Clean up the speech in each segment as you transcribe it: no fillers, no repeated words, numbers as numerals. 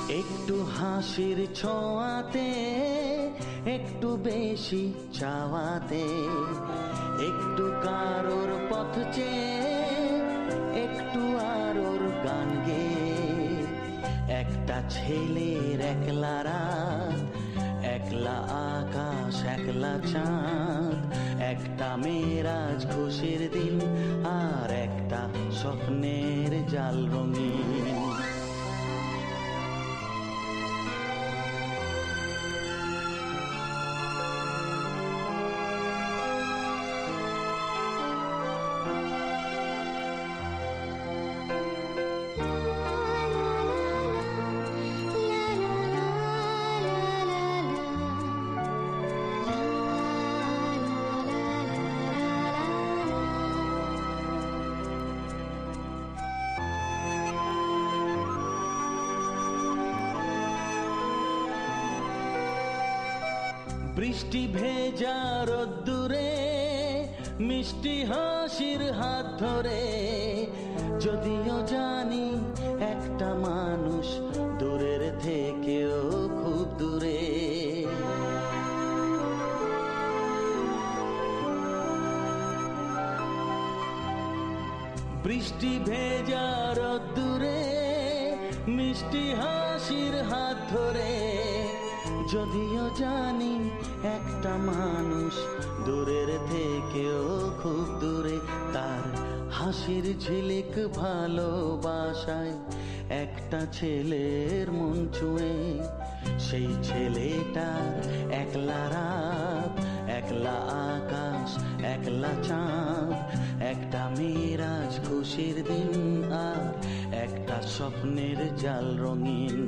একটু হাসির ছোঁয়াতে, একটু বেশি চাওয়াতে, একটু কারোর পথ চেয়ে, একটু আরোর গান গেয়ে, একটা ছেলের একলা রাত, একলা আকাশ, একলা চাঁদ, একটা মেরাজ খুশির দিন, আর একটা স্বপ্নের জাল রঙিন। বৃষ্টি ভেজা রোদ্দুরে, মিষ্টি হাসির হাত ধরে, যদিও জানি একটা মানুষ দূরের থেকেও খুব দূরে। বৃষ্টি ভেজা রোদ্দুরে, মিষ্টি হাসির হাত ধরে, যদিও জানি একটা মানুষ দূরের থেকেও খুব দূরে। তার হাসির ঝিলিক ভালোবাসায় একটা ছেলের মন ছুঁয়ে, সেই ছেলেটার একলা রাত, একলা আকাশ, একলা চাঁদ, একটা মেরাজ খুশির দিন, আর একটা স্বপ্নের জাল রঙিন।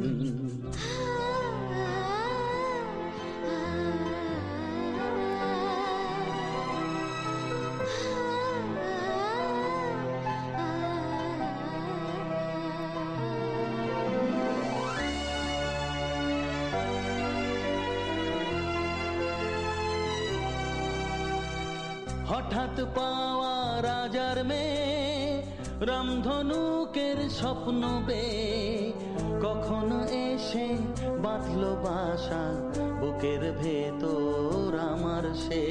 হঠাৎ পাওয়া রাজার মেয়ে, রামধনুকের স্বপ্ন বে, কখনো এসে বাঁধলো বাসা বুকের ভেতর আমার সে।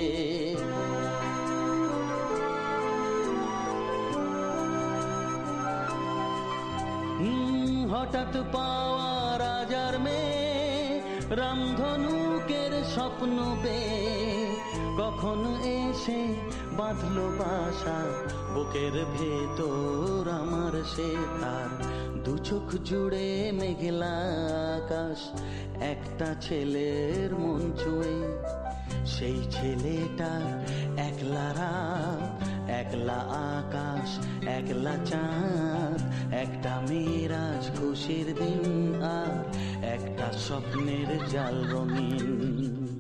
হঠাৎ পাওয়া রাজার মেয়ে, রামধনুকের স্বপ্ন বে, কখনো এসে বাঁধলো বাসা বুকের ভেতর আমার সে। তার দু চোখ জুড়ে মেঘলা আকাশ, একটা ছেলের মন ছুঁয়ে, সেই ছেলেটার একলা রাত, একলা আকাশ, একলা চাঁদ, একটা মেরাজ খুশির দিন, আর একটা স্বপ্নের জাল রঙিন।